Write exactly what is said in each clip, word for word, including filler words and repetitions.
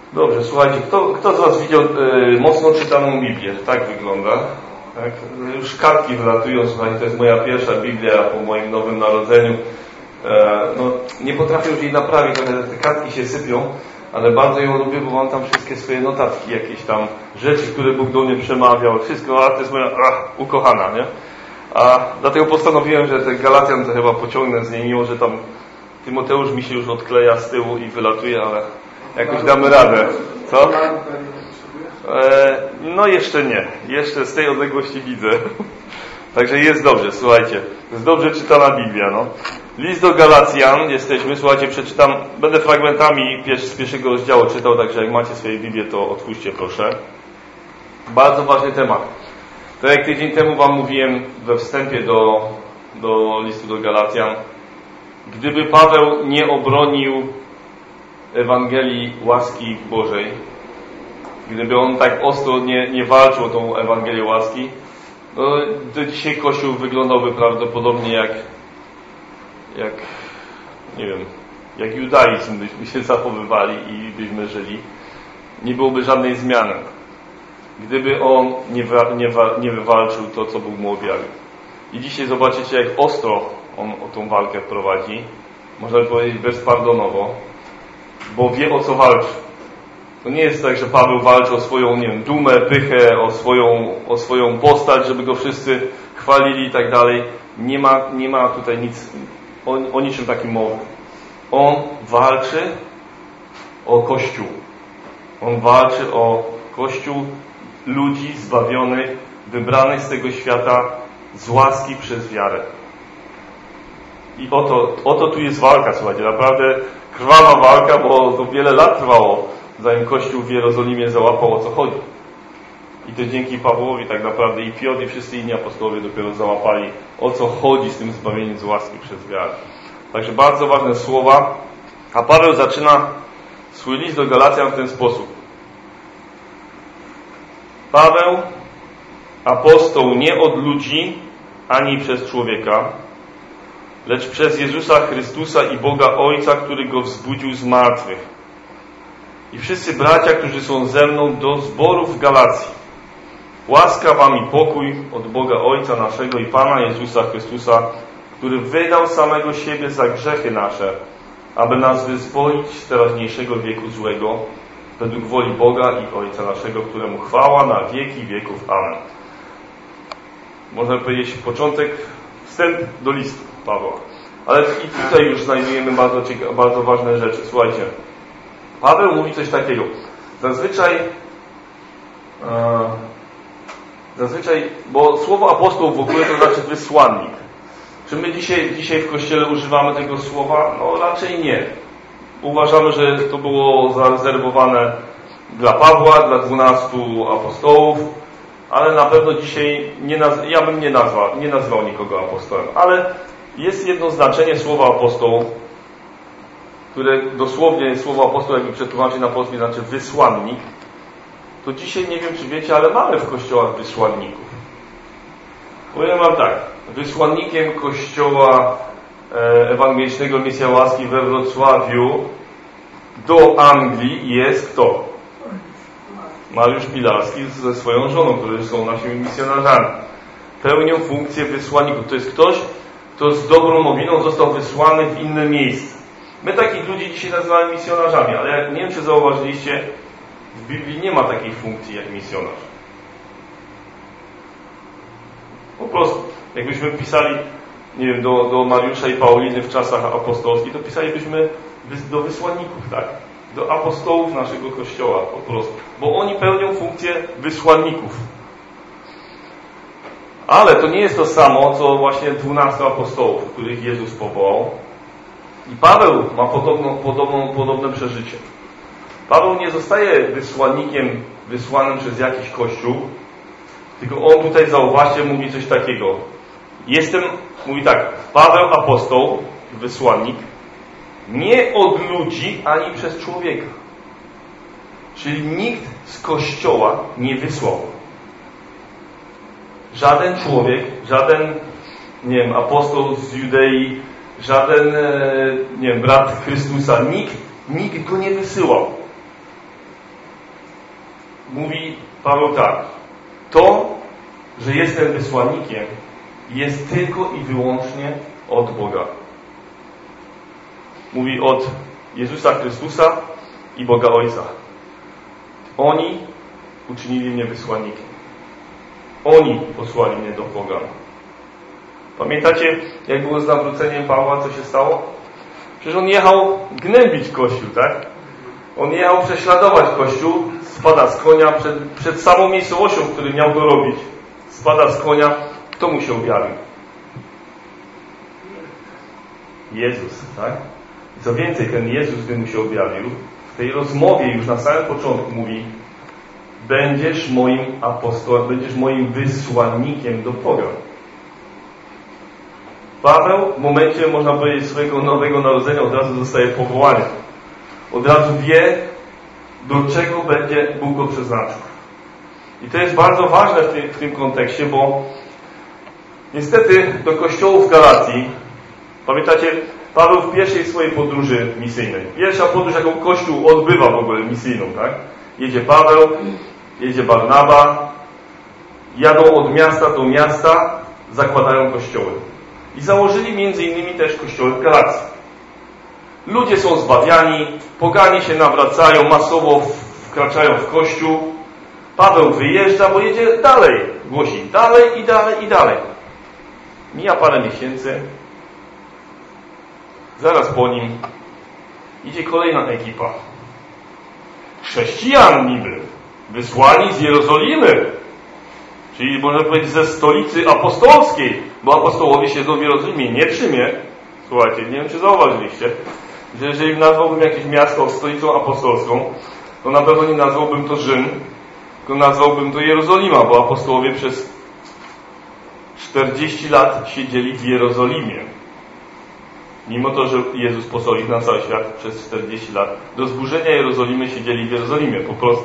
Dobrze, słuchajcie, kto, kto z Was widział y, mocno czytaną Biblię? Tak wygląda. Tak? Już kartki wylatują, słuchajcie, to jest moja pierwsza Biblia po moim nowym narodzeniu. E, no, nie potrafię już jej naprawić, trochę te kartki się sypią, ale bardzo ją lubię, bo mam tam wszystkie swoje notatki, jakieś tam rzeczy, które Bóg do mnie przemawiał, wszystko, a to jest moja ach, ukochana, nie? A dlatego postanowiłem, że ten Galatian to chyba pociągnę z niej, mimo że tam Tymoteusz mi się już odkleja z tyłu i wylatuje, ale jakoś damy radę. Co? E, no jeszcze nie. Jeszcze z tej odległości widzę. Także jest dobrze, słuchajcie. Jest dobrze czytana Biblia, no. List do Galacjan, jesteśmy, słuchajcie, przeczytam, będę fragmentami z pierwszego rozdziału czytał, także jak macie swoje Biblię, to otwórzcie proszę. Bardzo ważny temat. Tak jak tydzień temu Wam mówiłem we wstępie do, do listu do Galacjan, gdyby Paweł nie obronił Ewangelii łaski Bożej, gdyby on tak ostro nie, nie walczył o tą Ewangelię łaski, no to dzisiaj Kościół wyglądałby prawdopodobnie jak jak, nie wiem, jak judaizm byśmy się zachowywali i byśmy żyli. Nie byłoby żadnej zmiany, gdyby on nie, wa, nie, wa, nie wywalczył to, co Bóg mu objawił. I dzisiaj zobaczycie, jak ostro on o tą walkę prowadzi. Można by powiedzieć bezpardonowo, bo wie, o co walczy. To nie jest tak, że Paweł walczy o swoją, nie wiem, dumę, pychę, o swoją, o swoją postać, żeby go wszyscy chwalili i tak dalej. Nie ma, nie ma tutaj nic, o, o niczym takim mowy. On walczy o Kościół. On walczy o Kościół ludzi zbawionych, wybranych z tego świata z łaski przez wiarę. I oto, oto tu jest walka, słuchajcie, naprawdę krwawa walka, bo to wiele lat trwało, zanim Kościół w Jerozolimie załapał, o co chodzi. I to dzięki Pawłowi tak naprawdę i Piotr i wszyscy inni apostołowie dopiero załapali, o co chodzi z tym zbawieniem z łaski przez wiarę. Także bardzo ważne słowa. A Paweł zaczyna swój list do Galacjan w ten sposób. Paweł, apostoł nie od ludzi, ani przez człowieka, lecz przez Jezusa Chrystusa i Boga Ojca, który Go wzbudził z martwych. I wszyscy bracia, którzy są ze mną do zboru w Galacji. Łaska wam i pokój od Boga Ojca naszego i Pana Jezusa Chrystusa, który wydał samego siebie za grzechy nasze, aby nas wyzwolić z teraźniejszego wieku złego, według woli Boga i Ojca naszego, któremu chwała na wieki wieków. Amen. Można powiedzieć początek, wstęp do listu Pawła. Ale i tutaj już znajdujemy bardzo, cieka- bardzo ważne rzeczy. Słuchajcie, Paweł mówi coś takiego. Zazwyczaj e, zazwyczaj, bo słowo apostoł w ogóle to znaczy wysłannik. Czy my dzisiaj, dzisiaj w Kościele używamy tego słowa? No raczej nie. Uważamy, że to było zarezerwowane dla Pawła, dla dwunastu apostołów, ale na pewno dzisiaj nie naz- ja bym nie nazwał, nie nazwał nikogo apostołem. Ale jest jedno znaczenie słowa apostoł, które dosłownie słowo apostoł, jakby przetłumaczyć na polski, znaczy wysłannik. To dzisiaj nie wiem, czy wiecie, ale mamy w kościołach wysłanników. Powiem wam tak, wysłannikiem kościoła ewangelicznego Misja Łaski we Wrocławiu do Anglii jest kto? Mariusz Pilarski ze swoją żoną, którzy są naszymi misjonarzami. Pełnią funkcję wysłanników. To jest ktoś, kto z dobrą nowiną został wysłany w inne miejsce. My takich ludzi dzisiaj nazywamy misjonarzami, ale jak nie wiem, czy zauważyliście, w Biblii nie ma takiej funkcji jak misjonarz. Po prostu, jakbyśmy pisali, nie wiem, do, do Mariusza i Pauliny w czasach apostolskich, to pisalibyśmy do wysłanników, tak? Do apostołów naszego Kościoła po prostu. Bo oni pełnią funkcję wysłanników. Ale to nie jest to samo, co właśnie dwunastu apostołów, których Jezus powołał. I Paweł ma podobną, podobną, podobne przeżycie. Paweł nie zostaje wysłannikiem wysłanym przez jakiś kościół, tylko on tutaj, zauważcie, mówi coś takiego. Jestem, mówi tak, Paweł apostoł, wysłannik, nie od ludzi, ani przez człowieka. Czyli nikt z kościoła nie wysłał. Żaden człowiek, żaden, nie wiem, apostoł z Judei, żaden, nie wiem, brat Chrystusa, nikt, nikt go nie wysyłał. mówi Paweł tak. To, że jestem wysłannikiem, jest tylko i wyłącznie od Boga. Mówi od Jezusa Chrystusa i Boga Ojca. Oni uczynili mnie wysłannikiem. Oni posłali mnie do pogan. Pamiętacie, jak było z nawróceniem Pawła, co się stało? Przecież on jechał gnębić Kościół, tak? On jechał prześladować Kościół, spada z konia przed, przed samą miejscowością, w której miał to robić. Spada z konia. Kto mu się objawił? Jezus, tak? I co więcej, ten Jezus, gdy mu się objawił, w tej rozmowie już na samym początku mówi: będziesz moim apostołem, będziesz moim wysłannikiem do pogan. Paweł w momencie, można powiedzieć, swojego nowego narodzenia od razu dostaje powołanie. Od razu wie, do czego będzie Bóg go przeznaczył. I to jest bardzo ważne w tym, w tym kontekście, bo niestety do kościołów w Galacji, pamiętacie, Paweł w pierwszej swojej podróży misyjnej, pierwsza podróż, jaką Kościół odbywa w ogóle misyjną, tak? Jedzie Paweł, jedzie Barnaba, jadą od miasta do miasta, zakładają kościoły. I założyli między innymi też kościoły w Galacji. Ludzie są zbawiani, poganie się nawracają, masowo wkraczają w kościół. Paweł wyjeżdża, bo jedzie dalej, głosi dalej i dalej i dalej. Mija parę miesięcy. Zaraz po nim idzie kolejna ekipa. Chrześcijan niby, wysłani z Jerozolimy. Czyli można powiedzieć ze stolicy apostolskiej, bo apostołowie siedzą w Jerozolimie, nie w Rzymie. Słuchajcie, nie wiem, czy zauważyliście, że jeżeli nazwałbym jakieś miasto stolicą apostolską, to na pewno nie nazwałbym to Rzym, tylko nazwałbym to Jerozolima, bo apostołowie przez czterdzieści lat siedzieli w Jerozolimie. Mimo to, że Jezus posłał ich na cały świat przez czterdzieści lat, do zburzenia Jerozolimy siedzieli w Jerozolimie, po prostu.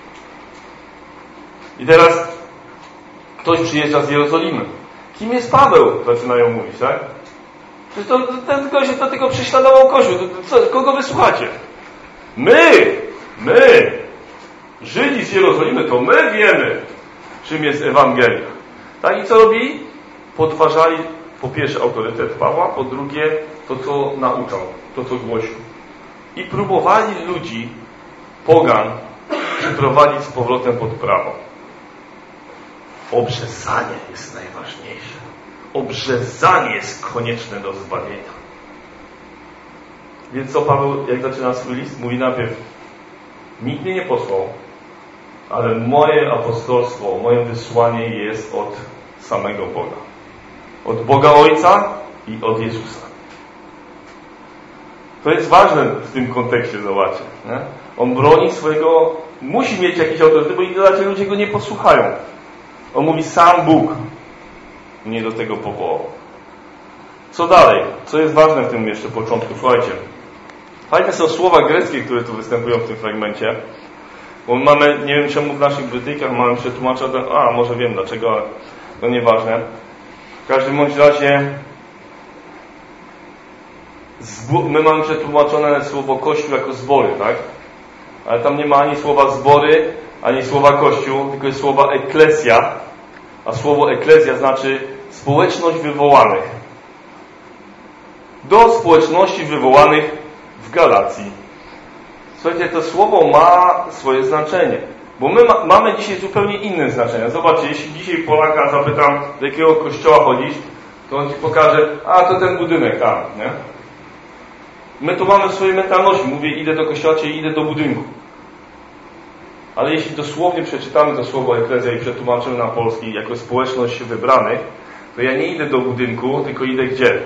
I teraz ktoś przyjeżdża z Jerozolimy. Kim jest Paweł? Zaczynają mówić, tak? Przecież to, ten gość to tylko prześladował Kościół. To, co, kogo wysłuchacie? My! My! Żydzi z Jerozolimy, to my wiemy, czym jest Ewangelia. Tak? I co robili? Podważali po pierwsze autorytet Pawła, po drugie to, co nauczał, to, co głosił. I próbowali ludzi, pogan, przyprowadzić z powrotem pod prawo. Obrzezanie jest najważniejsze. Obrzezanie jest konieczne do zbawienia. Więc co Paweł, jak zaczyna swój list, mówi najpierw: nikt mnie nie posłał, ale moje apostolstwo, moje wysłanie jest od samego Boga. Od Boga Ojca i od Jezusa. To jest ważne w tym kontekście, zobaczcie. Nie? On broni swojego, musi mieć jakiś autorytet, bo inaczej ludzie go nie posłuchają. On mówi: sam Bóg mnie do tego powołał. Co dalej? Co jest ważne w tym jeszcze początku? Słuchajcie. Fajne są słowa greckie, które tu występują w tym fragmencie. Bo mamy, nie wiem czemu w naszych Brytyjkach mamy przetłumaczone, a może wiem dlaczego, ale to nieważne. W każdym bądź razie my mamy przetłumaczone słowo Kościół jako zbory, tak? Ale tam nie ma ani słowa zbory, ani słowa Kościół, tylko jest słowa eklezja. A słowo eklezja znaczy społeczność wywołanych. Do społeczności wywołanych w Galacji. Słuchajcie, to słowo ma swoje znaczenie. Bo my ma, mamy dzisiaj zupełnie inne znaczenie. Zobaczcie, jeśli dzisiaj Polaka zapytam, do jakiego kościoła chodzisz, to on ci pokaże: a to ten budynek tam, nie? My to mamy w swojej mentalności. Mówię, idę do kościoła, czyli idę do budynku. Ale jeśli dosłownie przeczytamy to słowo eklezja i przetłumaczymy na polski jako społeczność wybranych, to ja nie idę do budynku, tylko idę gdzie?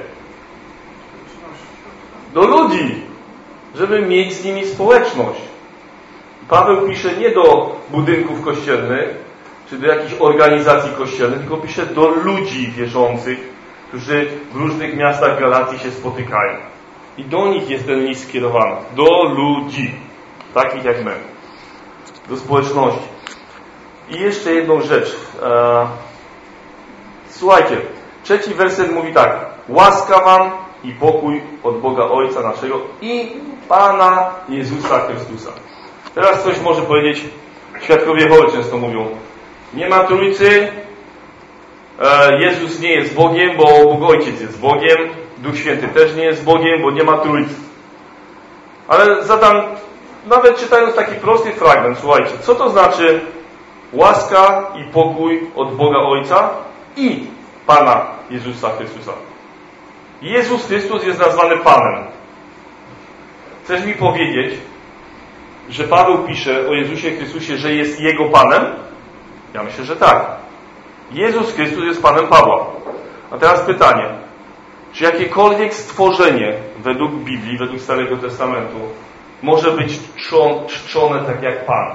Do ludzi, żeby mieć z nimi społeczność. Paweł pisze nie do budynków kościelnych, czy do jakichś organizacji kościelnych, tylko pisze do ludzi wierzących, którzy w różnych miastach Galacji się spotykają. I do nich jest ten list skierowany. Do ludzi, takich jak my. Do społeczności. I jeszcze jedną rzecz. Słuchajcie, trzeci werset mówi tak: łaska wam i pokój od Boga Ojca naszego i Pana Jezusa Chrystusa. Teraz ktoś może powiedzieć: Świadkowie Jehowy często mówią, nie ma Trójcy, Jezus nie jest Bogiem, bo Bóg Ojciec jest Bogiem, Duch Święty też nie jest Bogiem, bo nie ma Trójcy. Ale zadam, nawet czytając taki prosty fragment, słuchajcie, co to znaczy łaska i pokój od Boga Ojca i Pana Jezusa Chrystusa? Jezus Chrystus jest nazwany Panem. Chcesz mi powiedzieć, że Paweł pisze o Jezusie Chrystusie, że jest Jego Panem? Ja myślę, że tak. Jezus Chrystus jest Panem Pawła. A teraz pytanie. Czy jakiekolwiek stworzenie według Biblii, według Starego Testamentu może być czczone, czczone tak jak Pan?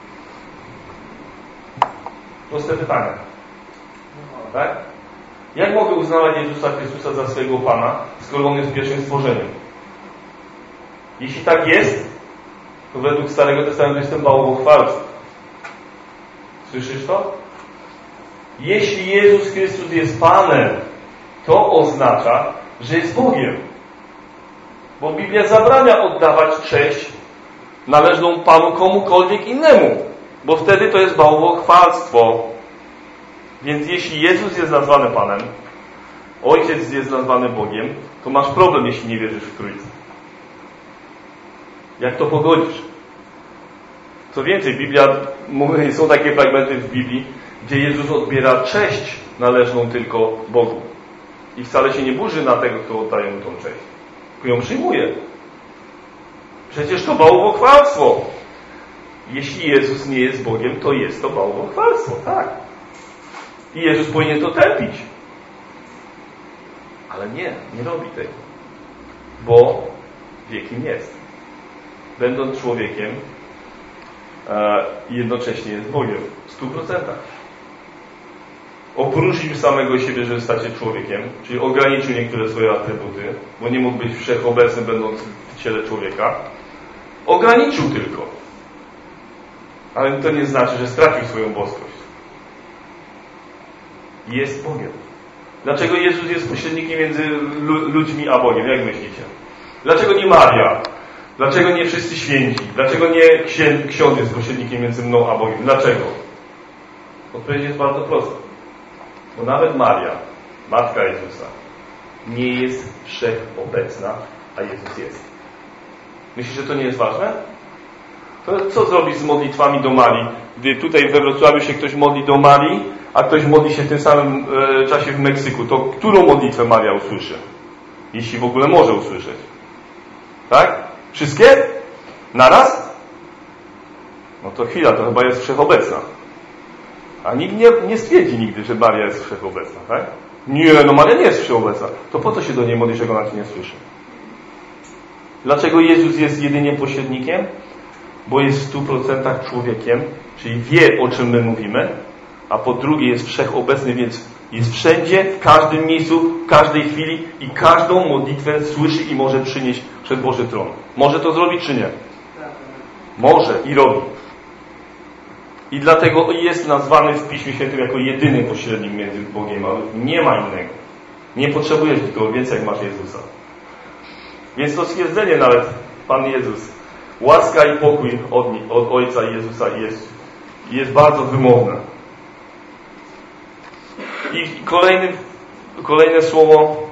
Proste pytanie. Tak? Jak mogę uznawać Jezusa Chrystusa za swojego Pana, skoro On jest pierwszym stworzeniem? Jeśli tak jest, to według Starego Testamentu jestem bałwochwalcą. Słyszysz to? Jeśli Jezus Chrystus jest Panem, to oznacza, że jest Bogiem. Bo Biblia zabrania oddawać cześć należną Panu komukolwiek innemu. Bo wtedy to jest bałwochwalstwo. Więc jeśli Jezus jest nazwany Panem, Ojciec jest nazwany Bogiem, to masz problem, jeśli nie wierzysz w Trójcę. Jak to pogodzisz? Co więcej, Biblia, są takie fragmenty w Biblii, gdzie Jezus odbiera cześć należną tylko Bogu. I wcale się nie burzy na tego, kto oddaje mu tą cześć. Tylko ją przyjmuje. Przecież to bałwochwalstwo. Jeśli Jezus nie jest Bogiem, to jest to bałwochwalstwo. Tak. I Jezus powinien to tępić. Ale nie, nie robi tego. Bo wie, kim jest. Będąc człowiekiem, i jednocześnie jest Bogiem. W stu procentach. Opróżnił samego siebie, żeby stać się człowiekiem, czyli ograniczył niektóre swoje atrybuty, bo nie mógł być wszechobecny, będąc w ciele człowieka. Ograniczył tylko. Ale to nie znaczy, że stracił swoją boskość. Jest Bogiem. Dlaczego Jezus jest pośrednikiem między ludźmi a Bogiem? Jak myślicie? Dlaczego nie Maria? Dlaczego nie wszyscy święci? Dlaczego nie ksiądz jest pośrednikiem między mną a Bogiem? Dlaczego? Odpowiedź jest bardzo prosta. Bo nawet Maria, matka Jezusa, nie jest wszechobecna, a Jezus jest. Myślisz, że to nie jest ważne? To co zrobić z modlitwami do Marii? Gdy tutaj we Wrocławiu się ktoś modli do Marii, a ktoś modli się w tym samym e, czasie w Meksyku, to którą modlitwę Maria usłyszy? Jeśli w ogóle może usłyszeć. Tak? Wszystkie? Naraz? No to chwila, to chyba jest wszechobecna. A nikt nie, nie stwierdzi nigdy, że Maria jest wszechobecna, tak? Nie, no Maria nie jest wszechobecna. To po co się do niej modlisz, jak ona Cię nie słyszy? Dlaczego Jezus jest jedynie pośrednikiem? Bo jest w stu procentach człowiekiem, czyli wie, o czym my mówimy, a po drugie jest wszechobecny, więc jest wszędzie, w każdym miejscu, w każdej chwili i każdą modlitwę słyszy i może przynieść przed Boży tron. Może to zrobić, czy nie? Może i robi. I dlatego jest nazwany w Piśmie Świętym jako jedyny pośrednik między Bogiem a ludźmi. Nie ma innego. Nie potrzebujesz nikogo więcej, jak masz Jezusa. Więc to stwierdzenie nawet, Pan Jezus, łaska i pokój od, od Ojca i Jezusa jest, jest bardzo wymowne. I kolejny, kolejne słowo.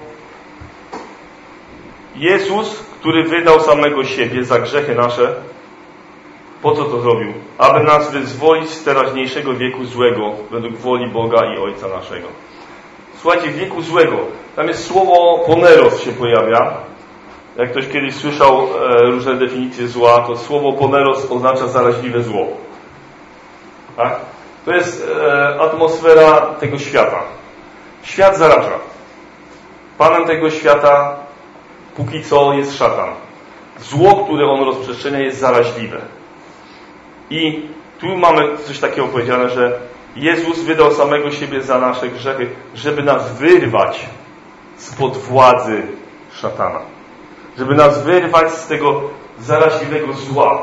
Jezus, który wydał samego siebie za grzechy nasze, po co to zrobił? Aby nas wyzwolić z teraźniejszego wieku złego, według woli Boga i Ojca naszego. Słuchajcie, wieku złego. Tam jest słowo poneros się pojawia. Jak ktoś kiedyś słyszał e, różne definicje zła, to słowo poneros oznacza zaraźliwe zło. Tak? To jest e, atmosfera tego świata. Świat zaraża. Panem tego świata póki co jest szatan. Zło, które on rozprzestrzenia, jest zaraźliwe. I tu mamy coś takiego powiedziane, że Jezus wydał samego siebie za nasze grzechy, żeby nas wyrwać spod władzy szatana. Żeby nas wyrwać z tego zaraźliwego zła.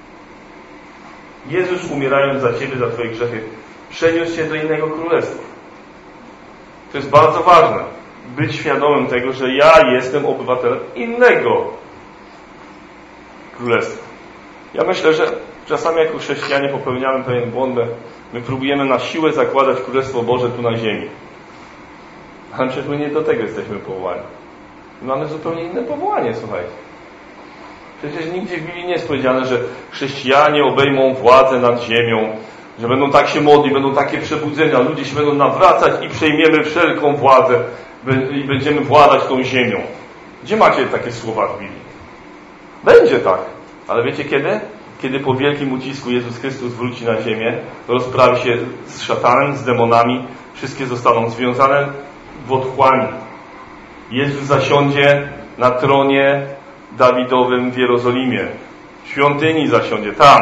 Jezus, umierając za Ciebie, za Twoje grzechy, przeniósł się do innego królestwa. To jest bardzo ważne. Być świadomym tego, że ja jestem obywatelem innego królestwa. Ja myślę, że Czasami jako chrześcijanie popełniamy pewien błąd. My próbujemy na siłę zakładać Królestwo Boże tu na ziemi. Ale przecież my nie do tego jesteśmy powołani. Mamy zupełnie inne powołanie, słuchajcie. Przecież nigdzie w Biblii nie jest powiedziane, że chrześcijanie obejmą władzę nad ziemią, że będą tak się modlić, będą takie przebudzenia, ludzie się będą nawracać i przejmiemy wszelką władzę i będziemy władać tą ziemią. Gdzie macie takie słowa w Biblii? Będzie tak. Ale wiecie kiedy? Kiedy po wielkim ucisku Jezus Chrystus wróci na ziemię, rozprawi się z szatanem, z demonami, wszystkie zostaną związane w otchłani. Jezus zasiądzie na tronie Dawidowym w Jerozolimie. W świątyni zasiądzie tam.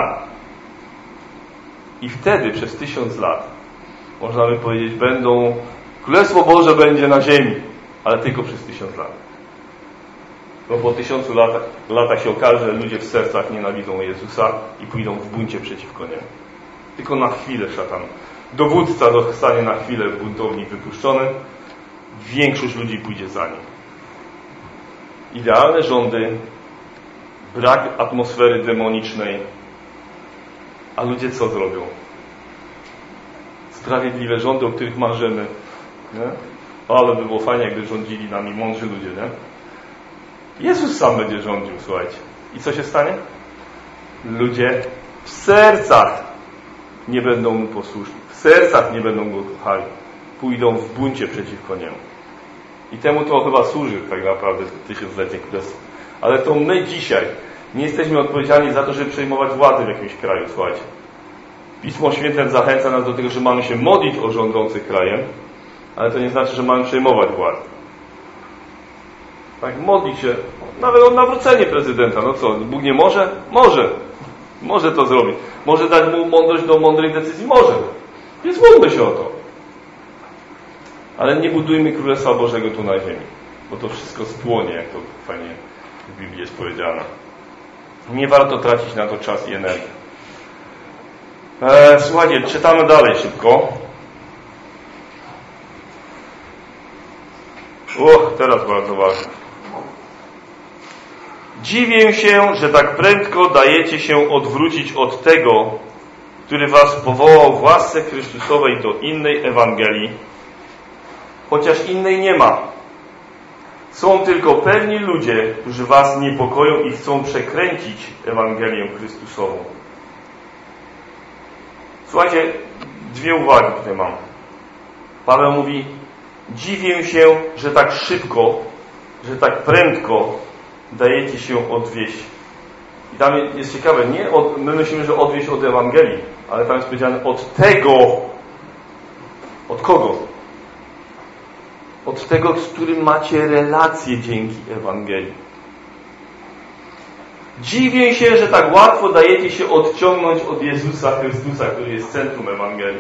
I wtedy przez tysiąc lat, można by powiedzieć, będą, Królestwo Boże będzie na ziemi, ale tylko przez tysiąc lat. Bo po tysiącu latach, latach się okaże, że ludzie w sercach nienawidzą Jezusa i pójdą w buncie przeciwko Niemu. Tylko na chwilę szatan. Dowódca zostanie na chwilę w buntownik wypuszczony. Większość ludzi pójdzie za nim. Idealne rządy, brak atmosfery demonicznej. A ludzie co zrobią? Sprawiedliwe rządy, o których marzymy. Nie? Ale by było fajnie, jakby rządzili nami mądrzy ludzie, nie? Jezus sam będzie rządził, słuchajcie. I co się stanie? Ludzie w sercach nie będą Mu posłuszni. W sercach nie będą Go kochali. Pójdą w buncie przeciwko Niemu. I temu to chyba służy tak naprawdę tysiąclecie królestwa. Ale to my dzisiaj nie jesteśmy odpowiedzialni za to, żeby przejmować władzę w jakimś kraju, słuchajcie. Pismo Święte zachęca nas do tego, że mamy się modlić o rządzących krajem, ale to nie znaczy, że mamy przejmować władzę. Tak, modlić się, nawet o nawrócenie prezydenta. No co, Bóg nie może? Może. Może to zrobić. Może dać mu mądrość do mądrych decyzji? Może. Więc módlmy się o to. Ale nie budujmy Królestwa Bożego tu na ziemi, bo to wszystko spłonie, jak to fajnie w Biblii jest powiedziane. Nie warto tracić na to czas i energię. E, słuchajcie, czytamy dalej szybko. Och, teraz bardzo ważne. Dziwię się, że tak prędko dajecie się odwrócić od tego, który was powołał w łasce Chrystusowej do innej Ewangelii, chociaż innej nie ma. Są tylko pewni ludzie, którzy was niepokoją i chcą przekręcić Ewangelię Chrystusową. Słuchajcie, dwie uwagi tutaj mam. Paweł mówi, dziwię się, że tak szybko, że tak prędko dajecie się odwieść. I tam jest ciekawe, nie od, my myślimy, że odwieść od Ewangelii, ale tam jest powiedziane od tego. Od kogo? Od tego, z którym macie relacje dzięki Ewangelii. Dziwię się, że tak łatwo dajecie się odciągnąć od Jezusa Chrystusa, który jest centrum Ewangelii.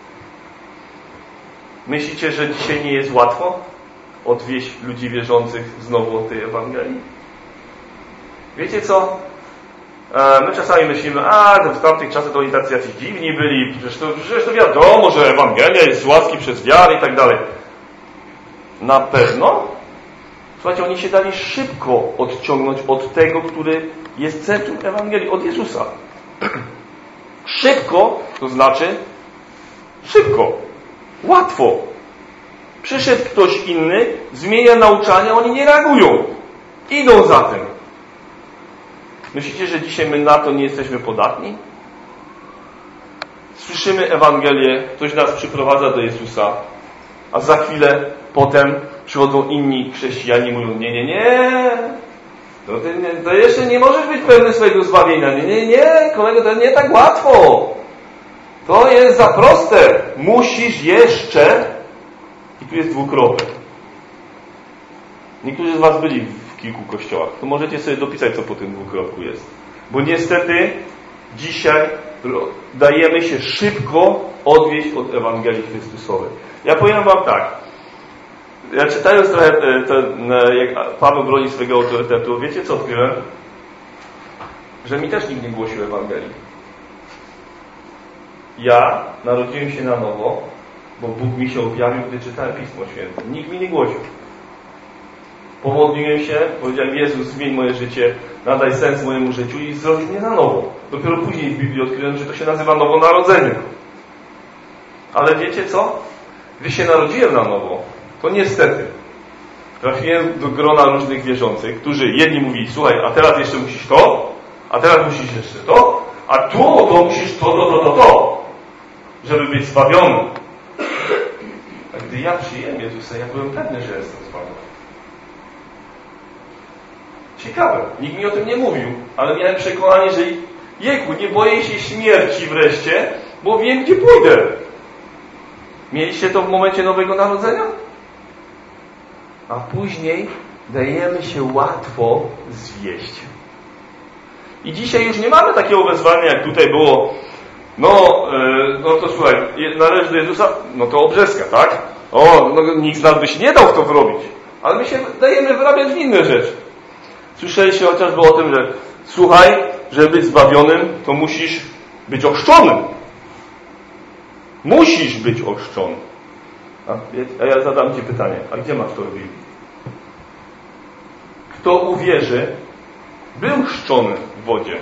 Myślicie, że dzisiaj nie jest łatwo odwieść ludzi wierzących znowu od tej Ewangelii? Wiecie co? My czasami myślimy, a w tamtych czasach to oni tacy jacyś dziwni byli, przecież to, przecież to wiadomo, że Ewangelia jest z łaski przez wiarę i tak dalej. Na pewno? Słuchajcie, oni się dali szybko odciągnąć od tego, który jest centrum Ewangelii, od Jezusa. Szybko, to znaczy szybko, łatwo. Przyszedł ktoś inny, zmienia nauczania, oni nie reagują. Idą za tym. Myślicie, że dzisiaj my na to nie jesteśmy podatni? Słyszymy Ewangelię, ktoś nas przyprowadza do Jezusa, a za chwilę potem przychodzą inni chrześcijanie i mówią, nie, nie, nie, to, ty, to jeszcze nie możesz być pewny swojego zbawienia. Nie, nie, nie, kolego, to nie tak łatwo. To jest za proste. Musisz jeszcze... I tu jest dwukropek. Niektórzy z was byli w kilku kościołach. To możecie sobie dopisać, co po tym dwukropku jest. Bo niestety dzisiaj dajemy się szybko odwieść od Ewangelii Chrystusowej. Ja powiem wam tak. Ja czytając trochę, ten, jak Paweł broni swojego autorytetu, wiecie co odkryłem? Że mi też nikt nie głosił Ewangelii. Ja narodziłem się na nowo, bo Bóg mi się objawił, gdy czytałem Pismo Święte. Nikt mi nie głosił. Pomodliłem się, powiedziałem: Jezus, zmień moje życie, nadaj sens mojemu życiu i zrodź mnie na nowo. Dopiero później w Biblii odkryłem, że to się nazywa nowonarodzenie. Ale wiecie co? Gdy się narodziłem na nowo, to niestety trafiłem do grona różnych wierzących, którzy jedni mówili: słuchaj, a teraz jeszcze musisz to, a teraz musisz jeszcze to, a tu to musisz to, to, to, to, to, żeby być zbawiony. A gdy ja przyjąłem Jezusa, ja byłem pewny, że jestem zbawiony. Ciekawe, nikt mi o tym nie mówił, ale miałem przekonanie, że jejku, nie boję się śmierci wreszcie, bo wiem, gdzie pójdę. Mieliście to w momencie Nowego Narodzenia? A później dajemy się łatwo zwieść. I dzisiaj już nie mamy takiego wezwania, jak tutaj było: no, yy, no to słuchaj, należy do Jezusa, no to obrzeska, tak? O, no nikt z nas by się nie dał w to wrobić. Ale my się dajemy wyrabiać w inne rzeczy. Słyszeliście chociażby o tym, że słuchaj, żeby być zbawionym, to musisz być ochrzczonym. Musisz być ochrzczony. A, a ja zadam Ci pytanie, a gdzie masz to w Biblii? Kto uwierzy, był chrzczony w wodzie.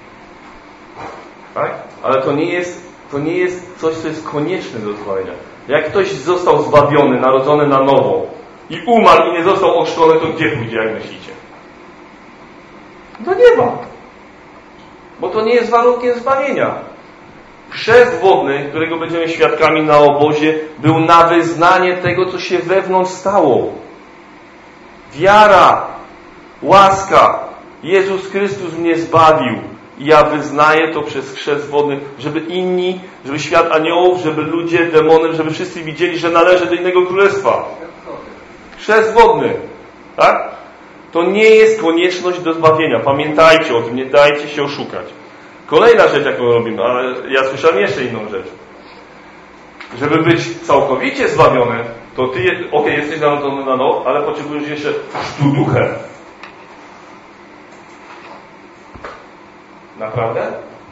Tak? Ale to nie jest, to nie jest coś, co jest konieczne do zbawienia. Jak ktoś został zbawiony, narodzony na nowo i umarł i nie został ochrzczony, to gdzie pójdzie, jak myślicie? Do nieba. Bo to nie jest warunkiem zbawienia. Chrzest wodny, którego będziemy świadkami na obozie, był na wyznanie tego, co się wewnątrz stało. Wiara, łaska. Jezus Chrystus mnie zbawił. I ja wyznaję to przez chrzest wodny, żeby inni, żeby świat aniołów, żeby ludzie, demony, żeby wszyscy widzieli, że należy do innego królestwa. Chrzest wodny. Tak? To nie jest konieczność do zbawienia. Pamiętajcie o tym, nie dajcie się oszukać. Kolejna rzecz, jaką robimy, ale ja słyszałem jeszcze inną rzecz. Żeby być całkowicie zbawiony, to ty, okej, okay, jesteś narodzony na nowo, ale potrzebujesz jeszcze chrztu duchem. Naprawdę?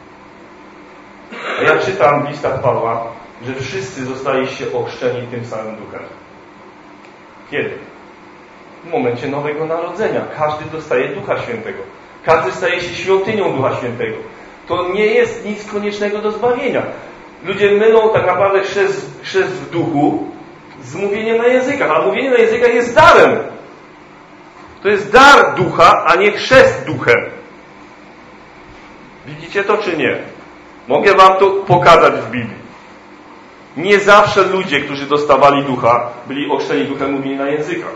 A ja czytam w listach Pawła, że wszyscy zostaliście ochrzczeni tym samym duchem. Kiedy? W momencie Nowego Narodzenia. Każdy dostaje Ducha Świętego. Każdy staje się świątynią Ducha Świętego. To nie jest nic koniecznego do zbawienia. Ludzie mylą tak naprawdę chrzest, chrzest w duchu z mówieniem na językach. A mówienie na językach jest darem. To jest dar ducha, a nie chrzest duchem. Widzicie to czy nie? Mogę wam to pokazać w Biblii. Nie zawsze ludzie, którzy dostawali ducha, byli ochrzczeni duchem, mówili na językach.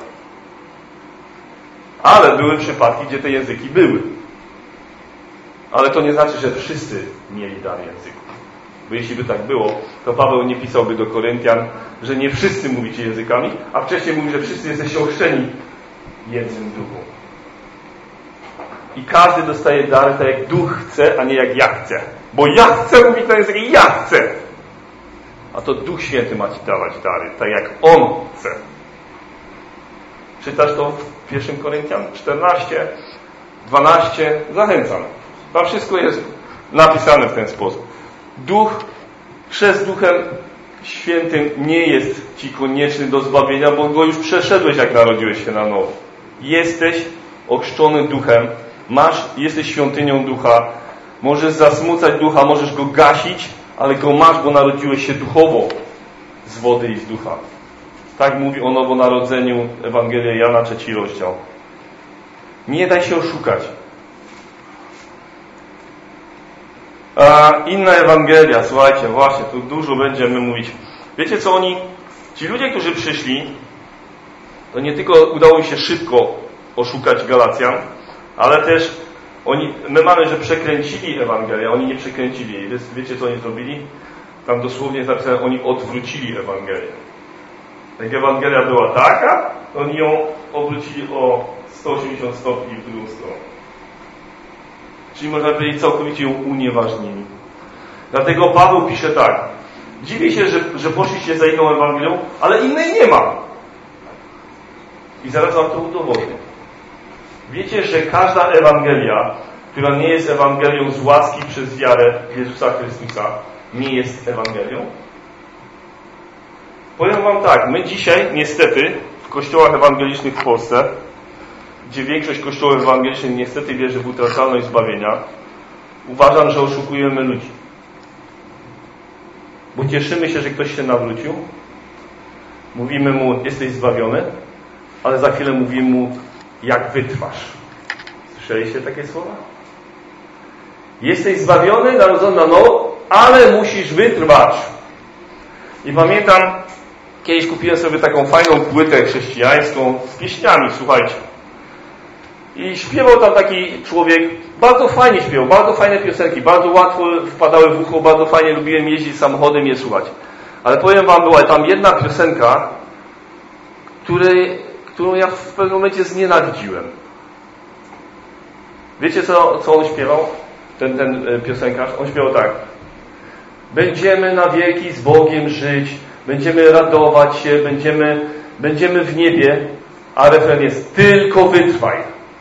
Ale były przypadki, gdzie te języki były. Ale to nie znaczy, że wszyscy mieli dar języków. Bo jeśli by tak było, to Paweł nie pisałby do Koryntian, że nie wszyscy mówicie językami, a wcześniej mówi, że wszyscy jesteście ochrzczeni jednym duchu. I każdy dostaje dary tak, jak duch chce, a nie jak ja chcę. Bo ja chcę mówić na języku i ja chcę. A to Duch Święty ma Ci dawać dary, tak jak On chce. Czytasz to w pierwszym Koryntian czternaście, dwanaście. Zachęcam. Tam wszystko jest napisane w ten sposób. Duch, chrzest Duchem Świętym nie jest Ci konieczny do zbawienia, bo go już przeszedłeś, jak narodziłeś się na nowo. Jesteś ochrzczony Duchem, masz, jesteś świątynią Ducha, możesz zasmucać Ducha, możesz go gasić, ale go masz, bo narodziłeś się duchowo z wody i z Ducha. Tak mówi o nowonarodzeniu Ewangelia Jana, trzeci rozdział. Nie daj się oszukać. A inna Ewangelia, słuchajcie, właśnie, tu dużo będziemy mówić. Wiecie co oni, ci ludzie, którzy przyszli, to nie tylko udało im się szybko oszukać Galacjan, ale też oni, my mamy, że przekręcili Ewangelię, oni nie przekręcili jej. Wiecie co oni zrobili? Tam dosłownie jest napisane, oni odwrócili Ewangelię. Jak Ewangelia była taka, to oni ją obrócili o sto osiemdziesiąt stopni w drugą stronę. Czyli można powiedzieć, całkowicie ją unieważnili. Dlatego Paweł pisze tak. Dziwię się, że, że poszliście za inną Ewangelią, ale innej nie ma. I zaraz wam to udowodnię. Wiecie, że każda Ewangelia, która nie jest Ewangelią z łaski przez wiarę w Jezusa Chrystusa, nie jest Ewangelią? Powiem wam tak, my dzisiaj niestety w kościołach ewangelicznych w Polsce gdzie większość kościołów ewangelicznych niestety wierzy w utracalność zbawienia, uważam, że oszukujemy ludzi. Bo cieszymy się, że ktoś się nawrócił, mówimy mu, jesteś zbawiony, ale za chwilę mówimy mu, jak wytrwasz. Słyszeliście takie słowa? Jesteś zbawiony, narodzony na nowo, ale musisz wytrwać. I pamiętam, kiedyś kupiłem sobie taką fajną płytę chrześcijańską z pieśniami, słuchajcie. I śpiewał tam taki człowiek, bardzo fajnie śpiewał, bardzo fajne piosenki, bardzo łatwo wpadały w ucho, bardzo fajnie lubiłem jeździć samochodem i je słuchać. Ale powiem wam, była tam jedna piosenka, której, którą ja w pewnym momencie znienawidziłem. Wiecie, co, co on śpiewał? Ten, ten piosenkarz? On śpiewał tak. Będziemy na wieki z Bogiem żyć, będziemy radować się, będziemy, będziemy w niebie, a refren jest tylko wytrwaj.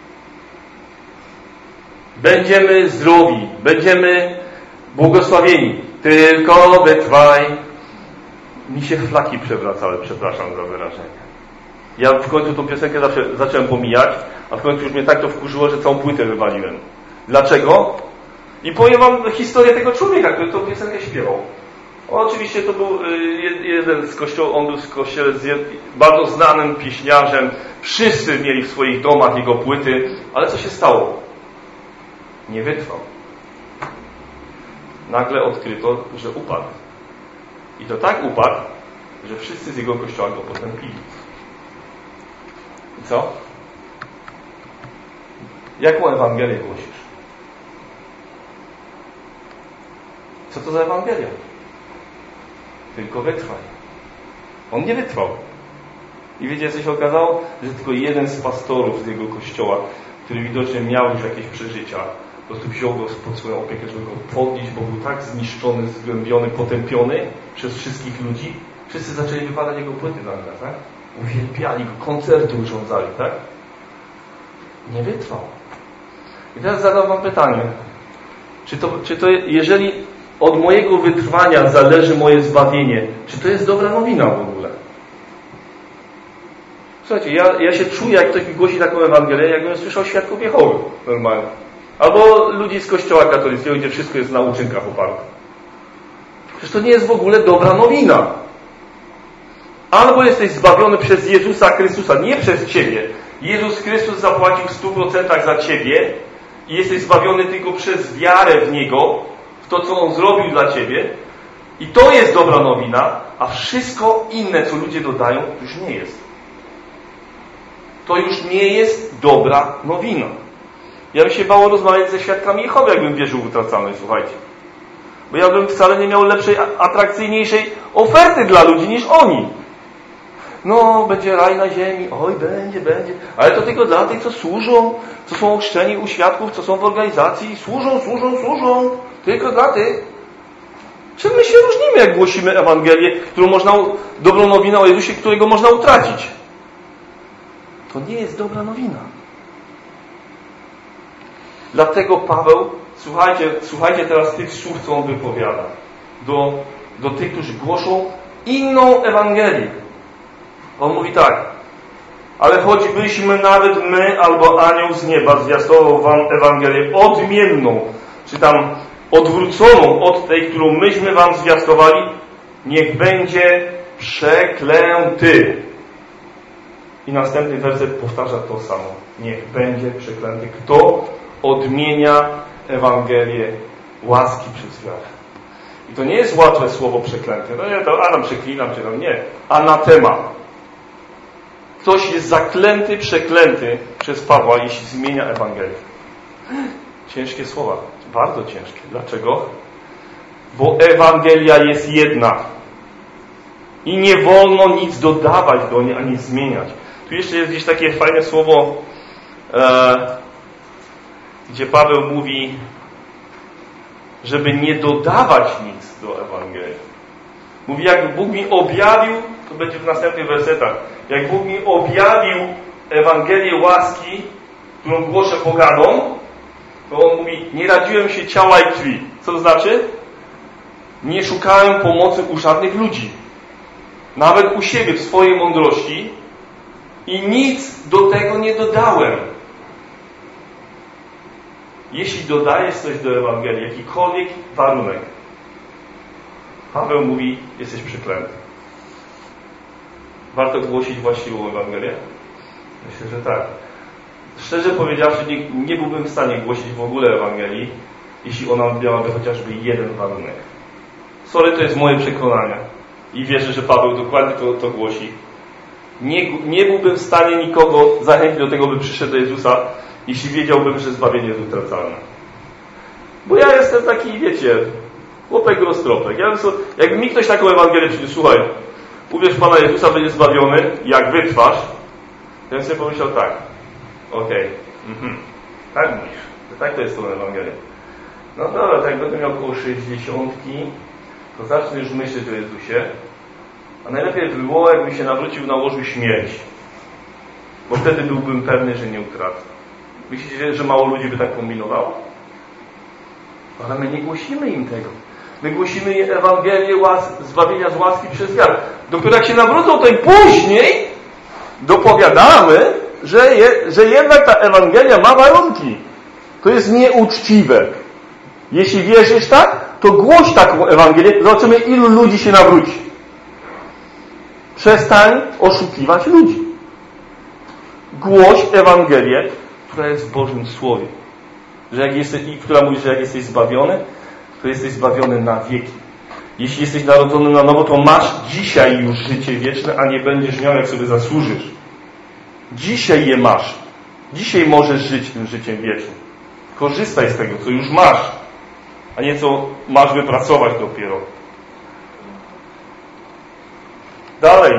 Będziemy zdrowi, będziemy błogosławieni, tylko wytrwaj. Mi się flaki przewracały, przepraszam za wyrażenie. Ja w końcu tą piosenkę zawsze zacząłem pomijać, a w końcu już mnie tak to wkurzyło, że całą płytę wywaliłem. Dlaczego? I powiem wam historię tego człowieka, który tą piosenkę śpiewał. On, oczywiście to był jeden z kościołów, on był z kościele z bardzo znanym pieśniarzem. Wszyscy mieli w swoich domach jego płyty, ale co się stało? Nie wytrwał. Nagle odkryto, że upadł. I to tak upadł, że wszyscy z jego kościoła go potępili. I co? Jaką Ewangelię głosisz? Co to za Ewangelia? Tylko wytrwaj. On nie wytrwał. I wiecie, co się okazało? Że tylko jeden z pastorów z jego kościoła, który widocznie miał już jakieś przeżycia, po prostu wziął go pod swoją opiekę, żeby go podnieść, bo był tak zniszczony, zgłębiony, potępiony przez wszystkich ludzi. Wszyscy zaczęli wypadać jego płyty nagle, tak? Uwielbiali go, koncerty urządzali, tak? Nie wytrwał. I teraz zadam wam pytanie. Czy to, czy to, jeżeli od mojego wytrwania zależy moje zbawienie, czy to jest dobra nowina w ogóle? Słuchajcie, ja, ja się czuję, jak ktoś mi głosi taką Ewangelię, jakbym słyszał świadków Jehowy normalnie. Albo ludzi z kościoła katolickiego, gdzie wszystko jest na uczynkach oparte. Przecież to nie jest w ogóle dobra nowina. Albo jesteś zbawiony przez Jezusa Chrystusa, nie przez ciebie. Jezus Chrystus zapłacił w stu procentach za ciebie i jesteś zbawiony tylko przez wiarę w Niego, w to, co On zrobił dla ciebie. I to jest dobra nowina, a wszystko inne, co ludzie dodają, już nie jest. To już nie jest dobra nowina. Ja bym się bało rozmawiać ze świadkami Jehowy, jakbym wierzył w utracalność, słuchajcie. Bo ja bym wcale nie miał lepszej, atrakcyjniejszej oferty dla ludzi niż oni. No, będzie raj na ziemi, oj, będzie, będzie. Ale to tylko dla tych, co służą, co są ochrzczeni u świadków, co są w organizacji. Służą, służą, służą. Tylko dla tych. Czym my się różnimy, jak głosimy Ewangelię, którą można, dobrą nowinę o Jezusie, którego można utracić? To nie jest dobra nowina. Dlatego Paweł, słuchajcie, słuchajcie teraz tych słów, co on wypowiada. Do, do tych, którzy głoszą inną Ewangelię. On mówi tak. Ale choćbyśmy nawet my albo anioł z nieba zwiastował wam Ewangelię odmienną, czy tam odwróconą od tej, którą myśmy wam zwiastowali, niech będzie przeklęty. I następny werset powtarza to samo. Niech będzie przeklęty. Kto odmienia Ewangelię łaski przez wiarę? I to nie jest łatwe słowo przeklęty. No nie, to Adam przeklinam, czy tam nie. Anatema. Ktoś jest zaklęty, przeklęty przez Pawła, jeśli zmienia Ewangelię. Ciężkie słowa. Bardzo ciężkie. Dlaczego? Bo Ewangelia jest jedna. I nie wolno nic dodawać do niej, ani zmieniać. Tu jeszcze jest gdzieś takie fajne słowo, e, gdzie Paweł mówi, żeby nie dodawać nic do Ewangelii. Mówi, jak Bóg mi objawił, to będzie w następnych wersetach, jak Bóg mi objawił Ewangelię łaski, którą głoszę poganom, to on mówi, nie radziłem się ciała i krwi. Co to znaczy? Nie szukałem pomocy u żadnych ludzi. Nawet u siebie, w swojej mądrości, i nic do tego nie dodałem. jeśli dodajesz coś do Ewangelii, jakikolwiek warunek, Paweł mówi, jesteś przeklęty. Warto głosić właściwą Ewangelię? Myślę, że tak. Szczerze powiedziawszy, nie, nie byłbym w stanie głosić w ogóle Ewangelii, jeśli ona miałaby chociażby jeden warunek. Sorry, to jest moje przekonanie. I wierzę, że Paweł dokładnie to, to głosi. Nie, nie byłbym w stanie nikogo zachęcić do tego, by przyszedł do Jezusa, jeśli wiedziałbym, że zbawienie jest utracalne. Bo ja jestem taki, wiecie, chłopek roztropek. Ja so, jakby mi ktoś taką Ewangelię przyniósł, słuchaj, uwierz w Pana Jezusa, będziesz zbawiony, jak wytrwasz, to ja sobie pomyślał tak, okej, okay. mhm. tak mówisz, tak to jest tą Ewangelię. No dobra, tak będę miał około sześćdziesiątki, to zacznę już myśleć o Jezusie, a najlepiej by było, jakbym się nawrócił na łożu śmierci, bo wtedy byłbym pewny, że nie utracę. Myślicie, że mało ludzi by tak kombinowało? Ale my nie głosimy im tego. My głosimy im Ewangelię łas- zbawienia z łaski przez wiarę. Dopiero jak się nawrócą, to i później dopowiadamy, że, je, że jednak ta Ewangelia ma warunki. To jest nieuczciwe. Jeśli wierzysz tak, to głoś taką Ewangelię. Zobaczymy, ilu ludzi się nawróci. Przestań oszukiwać ludzi. Głoś Ewangelię, która jest w Bożym Słowie. Że jak jesteś, i która mówi, że jak jesteś zbawiony, to jesteś zbawiony na wieki. Jeśli jesteś narodzony na nowo, to masz dzisiaj już życie wieczne, a nie będziesz miał, jak sobie zasłużysz. Dzisiaj je masz. Dzisiaj możesz żyć tym życiem wiecznym. Korzystaj z tego, co już masz, a nie co masz wypracować dopiero. Dalej.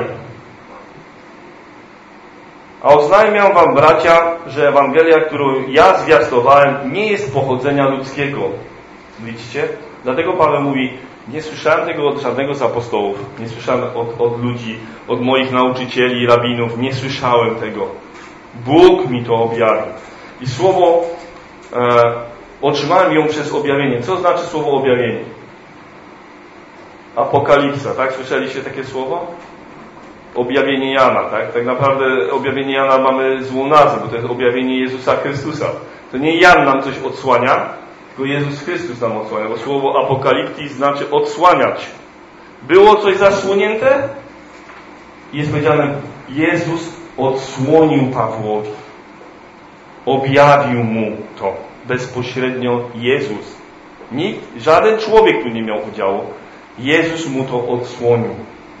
A oznajmiam wam, bracia, że Ewangelia, którą ja zwiastowałem, nie jest pochodzenia ludzkiego. Widzicie? Dlatego Paweł mówi, nie słyszałem tego od żadnego z apostołów, nie słyszałem od, od ludzi, od moich nauczycieli, rabinów, nie słyszałem tego. Bóg mi to objawił. I słowo, e, otrzymałem ją przez objawienie. Co znaczy słowo objawienie? Apokalipsa, tak? Słyszeliście takie słowo? Objawienie Jana, tak? Tak naprawdę objawienie Jana mamy złą nazwę, bo to jest objawienie Jezusa Chrystusa. To nie Jan nam coś odsłania, tylko Jezus Chrystus nam odsłania, bo słowo apokaliptis znaczy odsłaniać. Było coś zasłonięte? Jest powiedziane, Jezus odsłonił Pawłowi. Objawił mu to. Bezpośrednio Jezus. Nikt, żaden człowiek tu nie miał udziału. Jezus mu to odsłonił.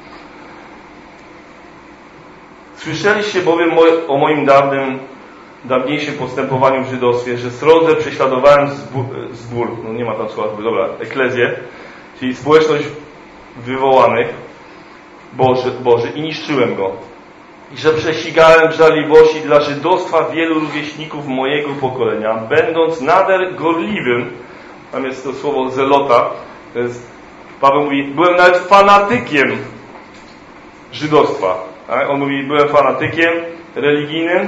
Słyszeliście bowiem o moim dawnym, dawniejszym postępowaniu w żydostwie, że srodze prześladowałem zbór, no nie ma tam słowa, dobra, eklezję, czyli społeczność wywołanych Boży, Boży i niszczyłem go. I że prześcigałem w żarliwości dla żydostwa wielu rówieśników mojego pokolenia, będąc nader gorliwym, tam jest to słowo zelota, to jest, Paweł mówi, byłem nawet fanatykiem żydostwa. Tak? On mówi, byłem fanatykiem religijnym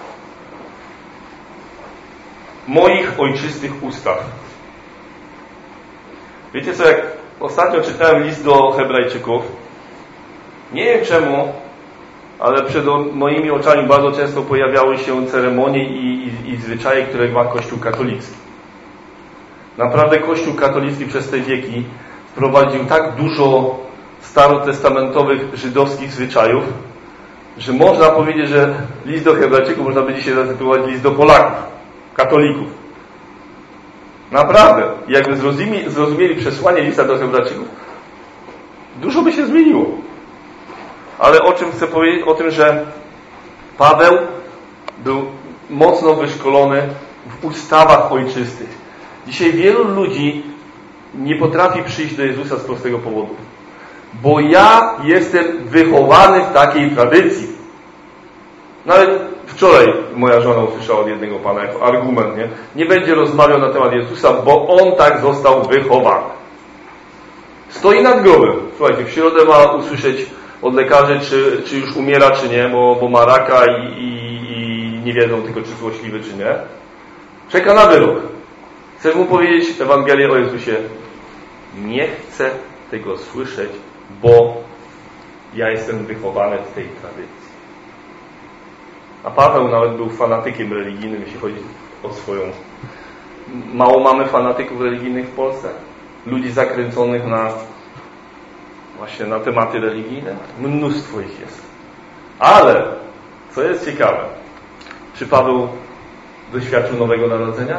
moich ojczystych ustaw. Wiecie co, jak ostatnio czytałem list do Hebrajczyków, nie wiem czemu, ale przed moimi oczami bardzo często pojawiały się ceremonie i, i, i zwyczaje, które ma Kościół katolicki. Naprawdę Kościół katolicki przez te wieki wprowadził tak dużo starotestamentowych żydowskich zwyczajów, że można powiedzieć, że list do Hebrajczyków można by dzisiaj zatytułować list do Polaków, katolików. Naprawdę. Jakby zrozumieli, zrozumieli przesłanie lista do Hebrajczyków, dużo by się zmieniło. Ale o czym chcę powiedzieć? O tym, że Paweł był mocno wyszkolony w ustawach ojczystych. Dzisiaj wielu ludzi nie potrafi przyjść do Jezusa z prostego powodu. Bo ja jestem wychowany w takiej tradycji. Nawet wczoraj moja żona usłyszała od jednego pana jako argument, nie? Nie będzie rozmawiał na temat Jezusa, bo on tak został wychowany. Stoi nad grobem. Słuchajcie, w środę ma usłyszeć od lekarzy, czy, czy już umiera, czy nie, bo, bo ma raka i, i, i nie wiedzą tylko, czy złośliwy, czy nie. Czeka na wyrok. Chcę mu powiedzieć Ewangelię o Jezusie. Nie chcę tego słyszeć, bo ja jestem wychowany w tej tradycji. A Paweł nawet był fanatykiem religijnym, jeśli chodzi o swoją Mało mamy fanatyków religijnych w Polsce? Ludzi zakręconych na właśnie na tematy religijne? Mnóstwo ich jest. Ale, co jest ciekawe, czy Paweł doświadczył nowego narodzenia?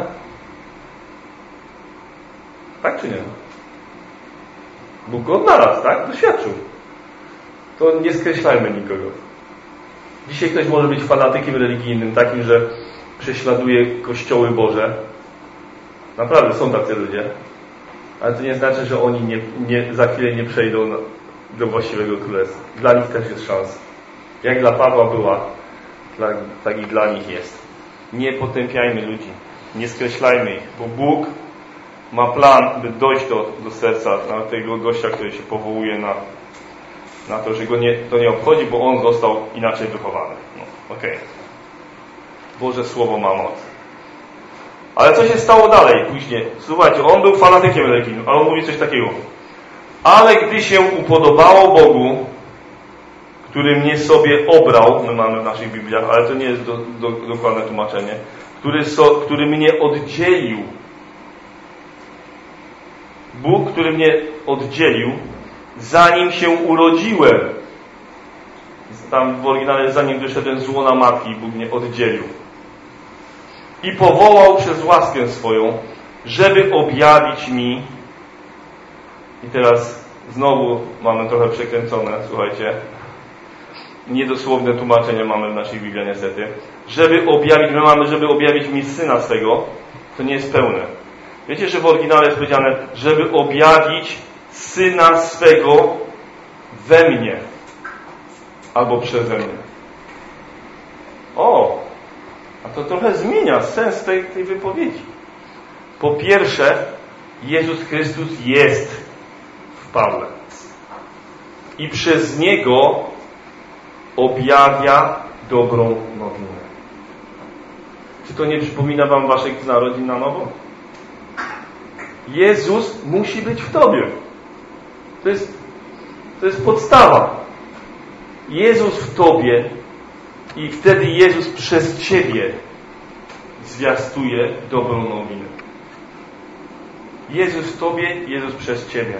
Tak czy nie? Bóg go odnalazł, tak? Doświadczył. To nie skreślajmy nikogo. Dzisiaj ktoś może być fanatykiem religijnym, takim, że prześladuje kościoły Boże. Naprawdę są tacy ludzie. Ale to nie znaczy, że oni nie, nie, za chwilę nie przejdą na, do właściwego królestwa. Dla nich też jest szansa. Jak dla Pawła była, dla, tak i dla nich jest. Nie potępiajmy ludzi. Nie skreślajmy ich, bo Bóg ma plan, by dojść do, do serca na tego gościa, który się powołuje na, na to, że go nie, to nie obchodzi, bo on został inaczej wychowany. No, okej. Okay. Boże Słowo ma moc. Ale co się stało dalej, później? Słuchajcie, on był fanatykiem religijnym, ale on mówi coś takiego. Ale gdy się upodobało Bogu, który mnie sobie obrał, my mamy w naszych Bibliach, ale to nie jest do, do, dokładne tłumaczenie, który, so, który mnie oddzielił. Bóg, który mnie oddzielił, zanim się urodziłem. Tam w oryginale, zanim wyszedłem z łona matki, Bóg mnie oddzielił. I powołał przez łaskę swoją, żeby objawić mi. I teraz znowu mamy trochę przekręcone, słuchajcie. Niedosłowne tłumaczenie mamy w naszej Biblii niestety. Żeby objawić, my mamy, żeby objawić mi Syna swego, to nie jest pełne. Wiecie, że w oryginale jest powiedziane, żeby objawić Syna swego we mnie. Albo przeze mnie. O! A to trochę zmienia sens tej, tej wypowiedzi. Po pierwsze, Jezus Chrystus jest w Pawle. I przez Niego objawia dobrą nowinę. Czy to nie przypomina wam waszych narodzin na nowo? Jezus musi być w tobie. To jest, to jest podstawa. Jezus w tobie i wtedy Jezus przez ciebie zwiastuje dobrą nowinę. Jezus w tobie, Jezus przez ciebie.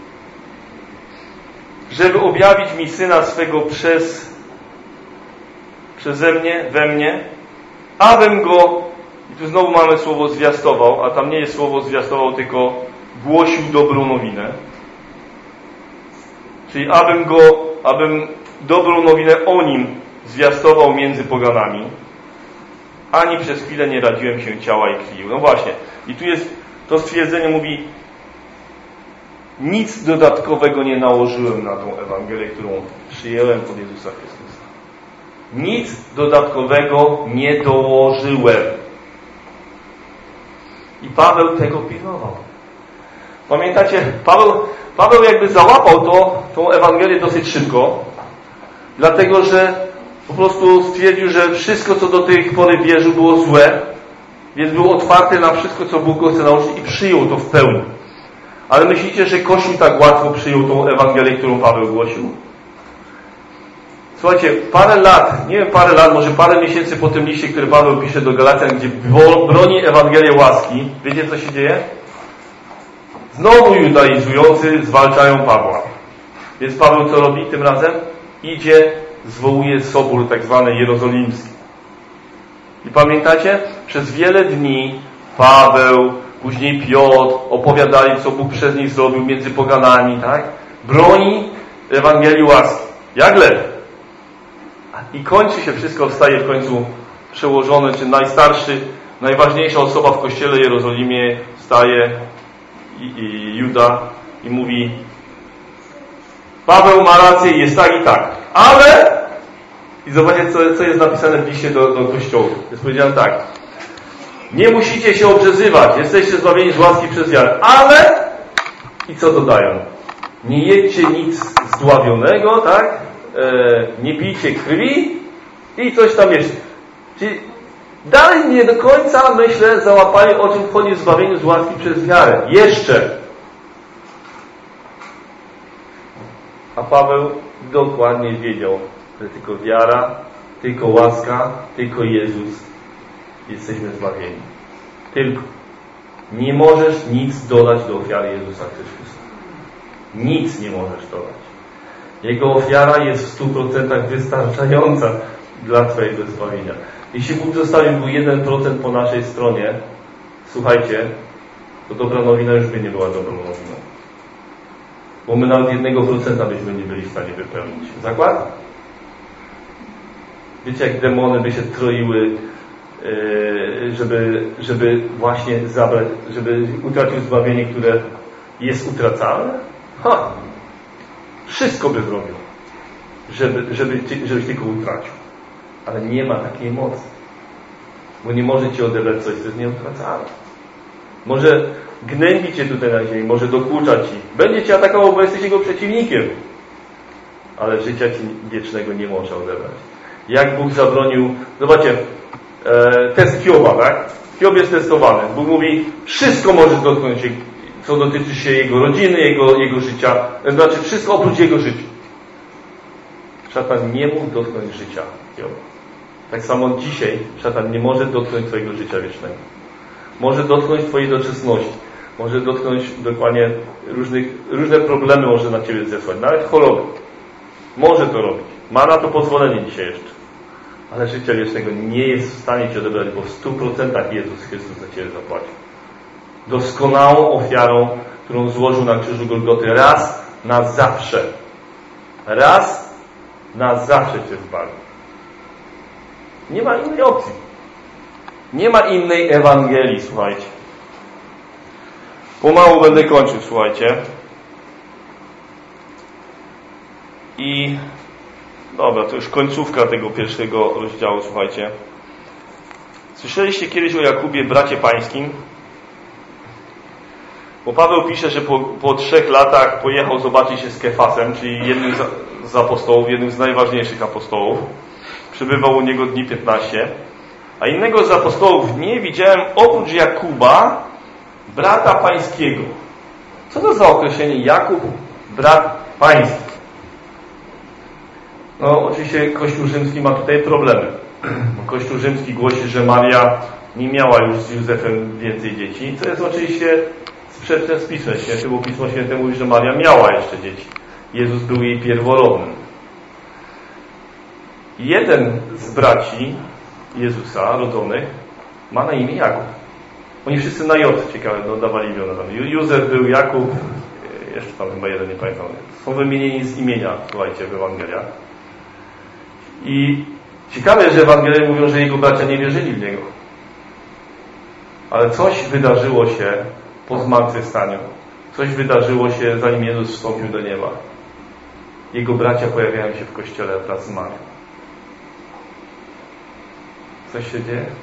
Żeby objawić mi Syna swego przez przeze mnie, we mnie, abym Go, i tu znowu mamy słowo zwiastował, a tam nie jest słowo zwiastował, tylko głosił dobrą nowinę. Czyli abym Go, abym dobrą nowinę o Nim zwiastował między poganami, ani przez chwilę nie radziłem się ciała i krwi. No właśnie. I tu jest, to stwierdzenie mówi, nic dodatkowego nie nałożyłem na tą Ewangelię, którą przyjęłem od Jezusa Chrystusa. Nic dodatkowego nie dołożyłem. I Paweł tego pilnował. Pamiętacie, Paweł, Paweł jakby załapał to, tą Ewangelię dosyć szybko, dlatego że po prostu stwierdził, że wszystko, co do tej pory wierzył, było złe, więc był otwarty na wszystko, co Bóg go chce nauczyć i przyjął to w pełni. Ale myślicie, że Kościół tak łatwo przyjął tą Ewangelię, którą Paweł głosił? Słuchajcie, parę lat, nie wiem, parę lat, może parę miesięcy po tym liście, który Paweł pisze do Galacjan, gdzie broni Ewangelię łaski, wiecie, co się dzieje? Znowu judaizujący zwalczają Pawła. Więc Paweł co robi tym razem? Idzie, zwołuje sobór tak zwany jerozolimski. I pamiętacie? Przez wiele dni Paweł, później Piotr opowiadali, co Bóg przez nich zrobił między poganami, tak? Broni Ewangelii łaski. Jak lepiej. I kończy się wszystko, wstaje w końcu przełożony, czy najstarszy, najważniejsza osoba w kościele Jerozolimie wstaje i, i Juda i mówi: Paweł ma rację, jest tak i tak. Ale i zobaczcie, co, co jest napisane w liście do, do kościołów. Jest powiedziane tak: nie musicie się obrzezywać, jesteście zbawieni z łaski przez wiarę. Ale i co dodają? Nie jedźcie nic zdławionego, tak? E, nie pijcie krwi i coś tam jeszcze. Czyli dalej nie do końca, myślę, załapali, o czym chodzi w zbawieniu z łaski przez wiarę. Jeszcze. A Paweł dokładnie wiedział, że tylko wiara, tylko łaska, tylko Jezus jesteśmy zbawieni. Tylko. Nie możesz nic dodać do ofiary Jezusa Chrystusa. Nic nie możesz dodać. Jego ofiara jest w stu procentach wystarczająca dla twojego zbawienia. Jeśli Bóg zostawiłby jeden procent po naszej stronie, słuchajcie, to dobra nowina już by nie była dobrą nowiną. Bo my nawet jednego procenta byśmy nie byli w stanie wypełnić. Zakład? Wiecie, jak demony by się troiły, żeby, żeby właśnie zabrać, żeby utracił zbawienie, które jest utracalne? Ha! Wszystko by zrobił, żeby, żeby, żebyś tylko utracił. Ale nie ma takiej mocy. Bo nie może ci odebrać coś, co jest nieutracalne. Może gnębić cię tutaj na ziemi, może dokuczać ci. Będzie cię atakował, bo jesteś jego przeciwnikiem. Ale życia ci wiecznego nie może odebrać. Jak Bóg zabronił... Zobaczcie, e, test Hioba, tak? Hiob jest testowany. Bóg mówi, wszystko możesz dotknąć, co dotyczy się jego rodziny, jego, jego życia. Znaczy wszystko oprócz jego życia. Szatan nie mógł dotknąć życia Hioba. Tak samo dzisiaj szatan nie może dotknąć twojego życia wiecznego. Może dotknąć twojej doczesności. Może dotknąć dokładnie różnych, różne problemy może na ciebie zesłać. Nawet choroby. Może to robić. Ma na to pozwolenie dzisiaj jeszcze. Ale życia wiecznego nie jest w stanie ci odebrać, bo w stu procentach Jezus Chrystus za ciebie zapłacił. Doskonałą ofiarą, którą złożył na krzyżu Golgoty raz na zawsze. Raz na zawsze cię zbawił. Nie ma innej opcji. Nie ma innej Ewangelii, słuchajcie. Pomału będę kończył, słuchajcie. I dobra, to już końcówka tego pierwszego rozdziału, słuchajcie. Słyszeliście kiedyś o Jakubie, bracie pańskim? Bo Paweł pisze, że po, po trzech latach pojechał zobaczyć się z Kefasem, czyli jednym z, z apostołów, jednym z najważniejszych apostołów. Przybywał u niego dni piętnaście. A innego z apostołów nie widziałem oprócz Jakuba, brata pańskiego. Co to za określenie Jakub, brat pański? No oczywiście Kościół rzymski ma tutaj problemy. Kościół rzymski głosi, że Maria nie miała już z Józefem więcej dzieci, co jest oczywiście sprzeczne z Pismem Świętym, bo Pismo Święte mówi, że Maria miała jeszcze dzieci. Jezus był jej pierworodnym. Jeden z braci Jezusa, rodzonych, ma na imię Jakub. Oni wszyscy na J, ciekawe, dodawali imiona tam. Józef był, Jakub, jeszcze tam chyba jeden, nie pamiętam. Są wymienieni z imienia, słuchajcie, w Ewangeliach. I ciekawe, że Ewangelie mówią, że jego bracia nie wierzyli w niego. Ale coś wydarzyło się po zmartwychwstaniu. Coś wydarzyło się, zanim Jezus wstąpił do nieba. Jego bracia pojawiają się w kościele wraz z Marią. Coś się dzieje?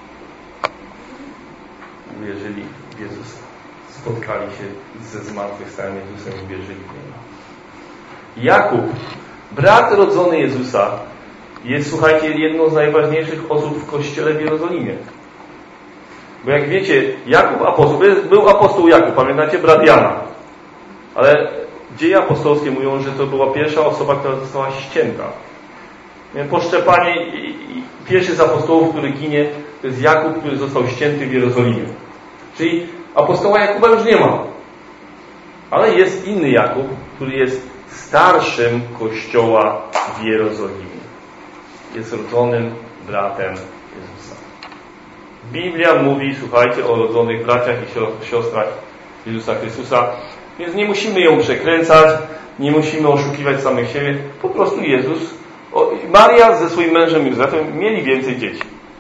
Wierzyli w Jezusa. Spotkali się ze zmartwychwstałym Jezusem i wierzyli w Niego. Jakub, brat rodzony Jezusa, jest, słuchajcie, jedną z najważniejszych osób w kościele w Jerozolimie. Bo jak wiecie, Jakub apostoł, był apostoł Jakub, pamiętacie? Brat Jana. Ale dzieje apostolskie mówią, że to była pierwsza osoba, która została ścięta. Poszczepanie, pierwszy z apostołów, który ginie, to jest Jakub, który został ścięty w Jerozolimie. Czyli apostoła Jakuba już nie ma. Ale jest inny Jakub, który jest starszym kościoła w Jerozolimie. Jest rodzonym bratem Jezusa. Biblia mówi, słuchajcie, o rodzonych braciach i siostrach Jezusa Chrystusa, więc nie musimy ją przekręcać, nie musimy oszukiwać samych siebie. Po prostu Jezus, o, Maria ze swoim mężem Józefem mieli więcej dzieci.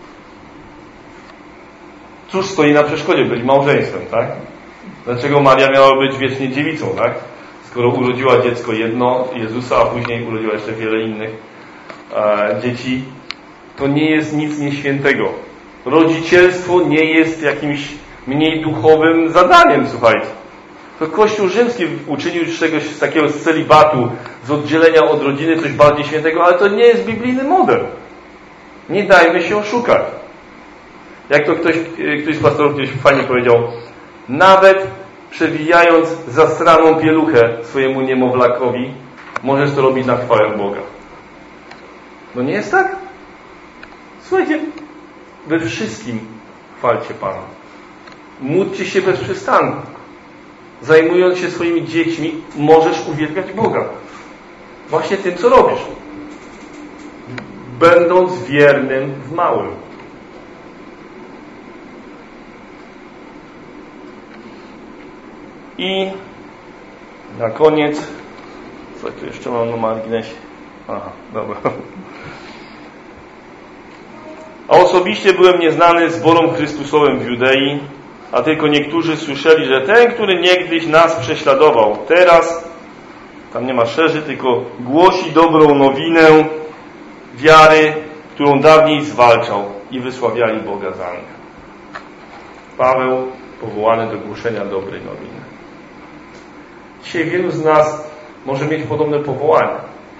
Cóż stoi na przeszkodzie? Byli małżeństwem, tak? Dlaczego Maria miała być wiecznie dziewicą, tak? Skoro urodziła dziecko jedno, Jezusa, a później urodziła jeszcze wiele innych e, dzieci, to nie jest nic nieświętego. Rodzicielstwo nie jest jakimś mniej duchowym zadaniem, słuchajcie. To Kościół rzymski uczynił z czegoś z takiego z celibatu, z oddzielenia od rodziny coś bardziej świętego, ale to nie jest biblijny model. Nie dajmy się oszukać. Jak to ktoś, ktoś z pastorów kiedyś fajnie powiedział, nawet przewijając zastraną pieluchę swojemu niemowlakowi, możesz to robić na chwałę Boga. No nie jest tak? Słuchajcie, we wszystkim chwalcie Pana. Módlcie się bez przystanku. Zajmując się swoimi dziećmi, możesz uwielbiać Boga. Właśnie tym, co robisz. Będąc wiernym w małym. I na koniec, co tu jeszcze mam na marginesie? Aha, dobra. A osobiście byłem nieznany zborom Chrystusowym w Judei, a tylko niektórzy słyszeli, że ten, który niegdyś nas prześladował, teraz, tam nie ma szerzy, tylko głosi dobrą nowinę wiary, którą dawniej zwalczał, i wysławiali Boga za mnie. Paweł powołany do głoszenia dobrej nowiny. Dzisiaj wielu z nas może mieć podobne powołanie.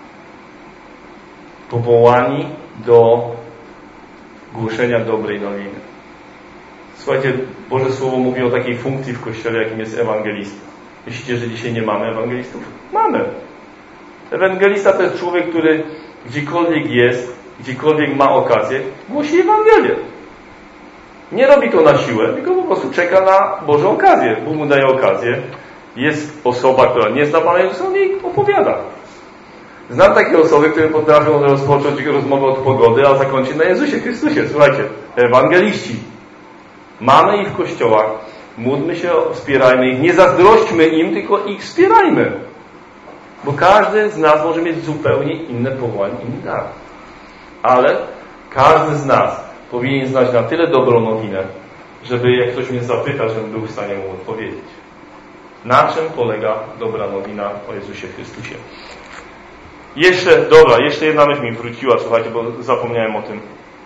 Powołani do głoszenia dobrej nowiny. Słuchajcie, Boże Słowo mówi o takiej funkcji w Kościele, jakim jest ewangelista. Myślicie, że dzisiaj nie mamy ewangelistów? Mamy. Ewangelista to jest człowiek, który gdziekolwiek jest, gdziekolwiek ma okazję, głosi Ewangelię. Nie robi to na siłę, tylko po prostu czeka na Bożą okazję. Bóg mu daje okazję. Jest osoba, która nie zna Pana Jezusa, on jej opowiada. Znam takie osoby, które potrafią rozpocząć rozmowę od pogody, a zakończyć na Jezusie Chrystusie. Słuchajcie, ewangeliści. Mamy ich w kościołach. Módlmy się, wspierajmy ich. Nie zazdrośćmy im, tylko ich wspierajmy. Bo każdy z nas może mieć zupełnie inne powołanie, inny dar. Ale każdy z nas powinien znać na tyle dobrą nowinę, żeby jak ktoś mnie zapyta, żebym był w stanie mu odpowiedzieć. Na czym polega dobra nowina o Jezusie Chrystusie? Jeszcze, dobra, jeszcze jedna myśl mi wróciła, słuchajcie, bo zapomniałem o tym.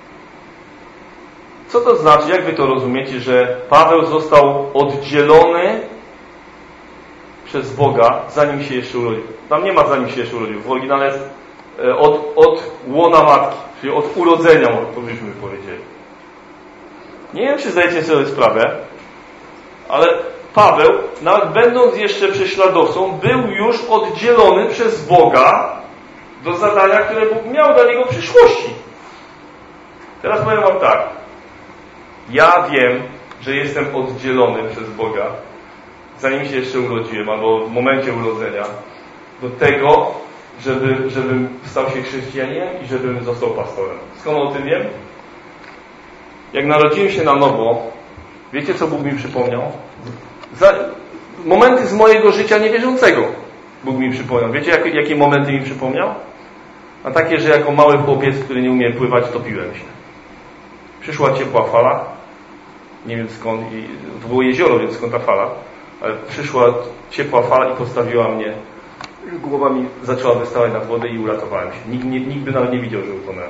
Co to znaczy, jak wy to rozumiecie, że Paweł został oddzielony przez Boga, zanim się jeszcze urodził? Tam nie ma zanim się jeszcze urodził. W oryginale jest od, od łona matki, czyli od urodzenia, to byśmy powiedzieli. Nie wiem, czy zdajecie sobie sprawę, ale Paweł, nawet będąc jeszcze prześladowcą, był już oddzielony przez Boga do zadania, które Bóg miał dla niego w przyszłości. Teraz powiem wam tak. Ja wiem, że jestem oddzielony przez Boga, zanim się jeszcze urodziłem, albo w momencie urodzenia, do tego, żeby, żebym stał się chrześcijaninem i żebym został pastorem. Skąd o tym wiem? Jak narodziłem się na nowo, wiecie, co Bóg mi przypomniał? Za, momenty z mojego życia niewierzącego Bóg mi przypomniał. Wiecie, jak, jakie momenty mi przypomniał? A takie, że jako mały chłopiec, który nie umie pływać, topiłem się. Przyszła ciepła fala. Nie wiem skąd. I, to było jezioro, więc skąd ta fala. Ale przyszła ciepła fala i postawiła mnie. Głowa mi zaczęła wystawać nad wodę i uratowałem się. Nikt, nie, nikt by nawet nie widział, że utonąłem.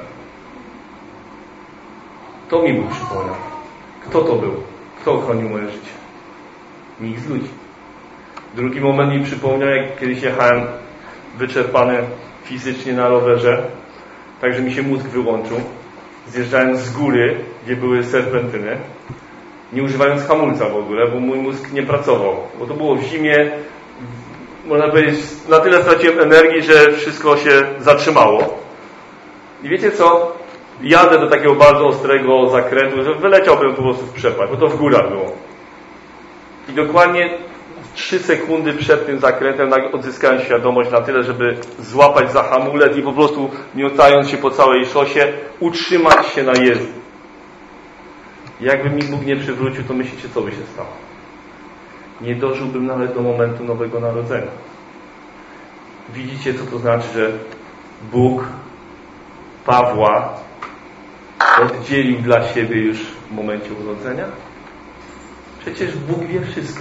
To mi Bóg przypomniał. Kto to był? Kto ochronił moje życie? Nikt z ludzi. Drugi moment mi przypomniał, jak kiedyś jechałem wyczerpany fizycznie na rowerze, tak że mi się mózg wyłączył. Zjeżdżałem z góry, gdzie były serpentyny, nie używając hamulca w ogóle, bo mój mózg nie pracował. Bo to było w zimie, można powiedzieć, na tyle straciłem energii, że wszystko się zatrzymało. I wiecie co? Jadę do takiego bardzo ostrego zakrętu, że wyleciałbym po prostu w przepaść, bo to w górach było. I dokładnie trzy sekundy przed tym zakrętem odzyskałem świadomość na tyle, żeby złapać za hamulec i po prostu, miotając się po całej szosie, utrzymać się na jezdni. Jakby mi Bóg nie przywrócił, to myślicie, co by się stało? Nie dożyłbym nawet do momentu nowego narodzenia. Widzicie, co to znaczy, że Bóg Pawła oddzielił dla siebie już w momencie urodzenia? Przecież Bóg wie wszystko.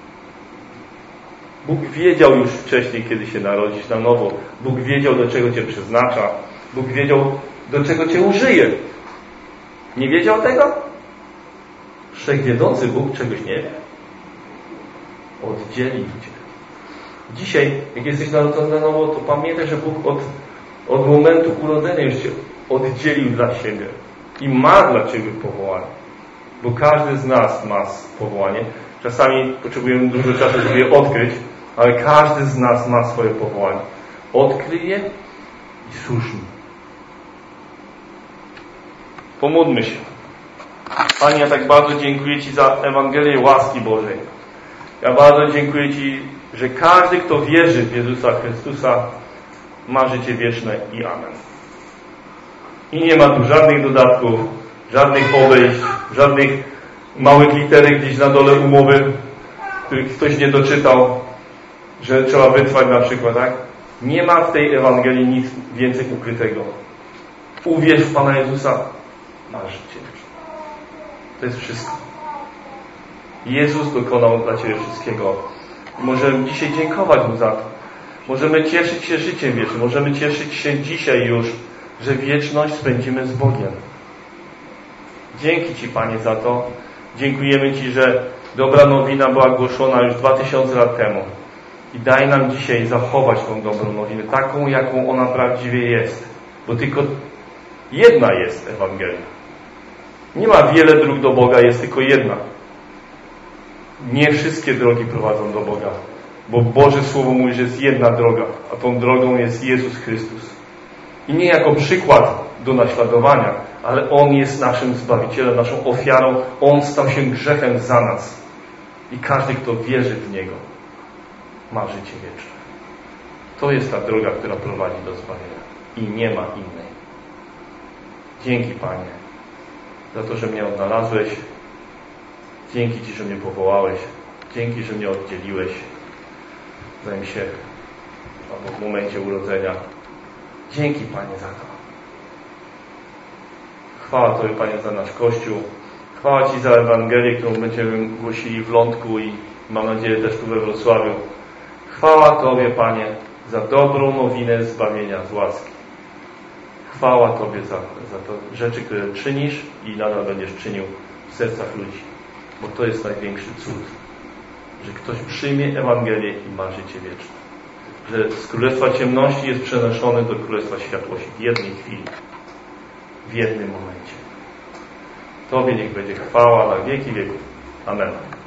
Bóg wiedział już wcześniej, kiedy się narodzisz na nowo. Bóg wiedział, do czego Cię przeznacza. Bóg wiedział, do czego Cię użyje. Nie wiedział tego? Wszechwiedzący Bóg czegoś nie wie. Oddzielił Cię. Dzisiaj, jak jesteś narodzony na nowo, to pamiętaj, że Bóg od, od momentu urodzenia już Cię oddzielił dla siebie. I ma dla Ciebie powołanie. Bo każdy z nas ma powołanie. Czasami potrzebujemy dużo czasu, żeby je odkryć, ale każdy z nas ma swoje powołanie. Odkryj je i słusznie. Pomódlmy się. Panie, ja tak bardzo dziękuję Ci za Ewangelię łaski Bożej. Ja bardzo dziękuję Ci, że każdy, kto wierzy w Jezusa Chrystusa, ma życie wieczne i amen. I nie ma tu żadnych dodatków, żadnych obejść, żadnych małych literek gdzieś na dole umowy, których ktoś nie doczytał, że trzeba wytrwać na przykład, tak? Nie ma w tej Ewangelii nic więcej ukrytego. Uwierz w Pana Jezusa, masz życie. To jest wszystko. Jezus dokonał dla Ciebie wszystkiego. I możemy dzisiaj dziękować Mu za to. Możemy cieszyć się życiem wiecznym. Możemy cieszyć się dzisiaj już, że wieczność spędzimy z Bogiem. Dzięki Ci, Panie, za to. Dziękujemy Ci, że dobra nowina była głoszona już dwa tysiące lat temu. I daj nam dzisiaj zachować tą dobrą nowinę, taką, jaką ona prawdziwie jest. Bo tylko jedna jest Ewangelia. Nie ma wiele dróg do Boga, jest tylko jedna. Nie wszystkie drogi prowadzą do Boga. Bo Boże Słowo mówi, że jest jedna droga, a tą drogą jest Jezus Chrystus. I nie jako przykład do naśladowania, ale On jest naszym Zbawicielem, naszą ofiarą. On stał się grzechem za nas. I każdy, kto wierzy w Niego, ma życie wieczne. To jest ta droga, która prowadzi do zbawienia. I nie ma innej. Dzięki, Panie, za to, że mnie odnalazłeś. Dzięki Ci, że mnie powołałeś. Dzięki, że mnie oddzieliłeś. Zanim się, albo w momencie urodzenia. Dzięki, Panie, za to. Chwała Tobie, Panie, za nasz Kościół. Chwała Ci za Ewangelię, którą będziemy głosili w Lądku i mam nadzieję też tu we Wrocławiu. Chwała Tobie, Panie, za dobrą nowinę zbawienia z łaski. Chwała Tobie za, za to rzeczy, które czynisz i nadal będziesz czynił w sercach ludzi. Bo to jest największy cud. Że ktoś przyjmie Ewangelię i ma życie wieczne. Że z Królestwa Ciemności jest przenoszony do Królestwa Światłości w jednej chwili. W jednym momencie. Tobie niech będzie chwała na wieki wieków. Amen.